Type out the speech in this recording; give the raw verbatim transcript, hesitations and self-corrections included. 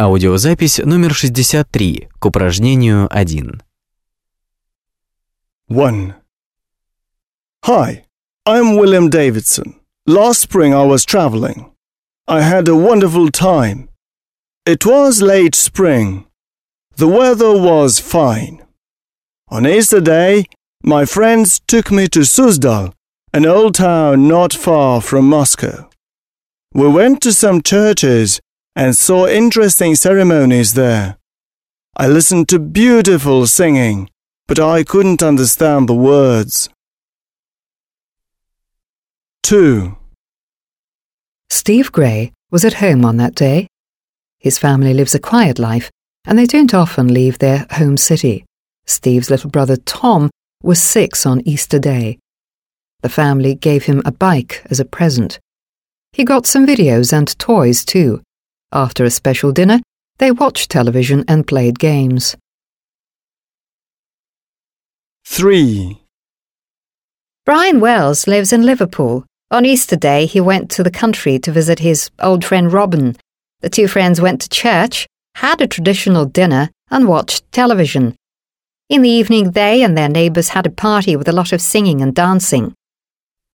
Аудиозапись номер шестьдесят три к упражнению один. one. Hi, I'm William Davidson. Last spring I was traveling. I had a wonderful time. It was late spring. The weather was fine. On Easter Day, my friends took me to Suzdal, an old town not far from Moscow. We went to some churches and saw interesting ceremonies there. I listened to beautiful singing, but I couldn't understand the words. two. Steve Gray was at home on that day. His family lives a quiet life, and they don't often leave their home city. Steve's little brother Tom was six on Easter Day. The family gave him a bike as a present. He got some videos and toys too. After a special dinner, they watched television and played games. three. Brian Wells lives in Liverpool. On Easter Day, he went to the country to visit his old friend Robin. The two friends went to church, had a traditional dinner, and watched television. In the evening, they and their neighbours had a party with a lot of singing and dancing.